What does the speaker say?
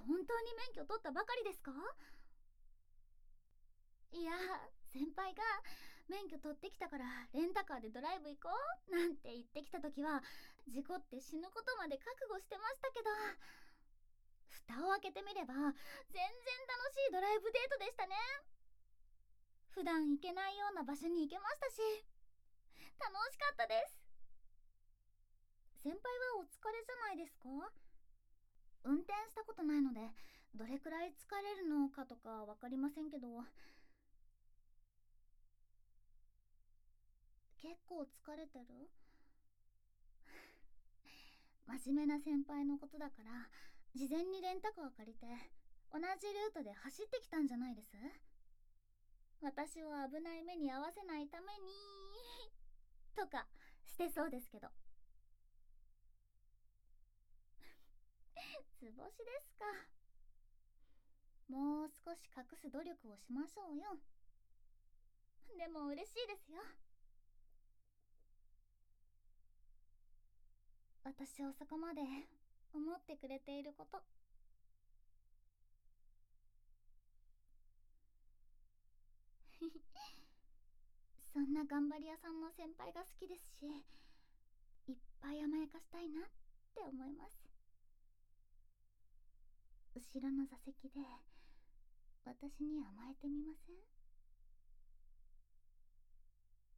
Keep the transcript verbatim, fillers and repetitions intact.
本当に免許取ったばかりですか？いや、先輩が免許取ってきたからレンタカーでドライブ行こうなんて言ってきた時は、事故って死ぬことまで覚悟してましたけど、蓋を開けてみれば全然楽しいドライブデートでしたね。普段行けないような場所に行けましたし、楽しかったです。先輩はお疲れじゃないですか？運転したことないのでどれくらい疲れるのかとか分かりませんけど、結構疲れてる？真面目な先輩のことだから事前にレンタカー借りて同じルートで走ってきたんじゃないです？私を危ない目に遭わせないためにとかしてそうですけど。図星ですか。もう少し隠す努力をしましょうよ。でも嬉しいですよ、私をそこまで思ってくれていること。そんな頑張り屋さんの先輩が好きですし、いっぱい甘やかしたいなって思います。後ろの座席で私に甘えてみません？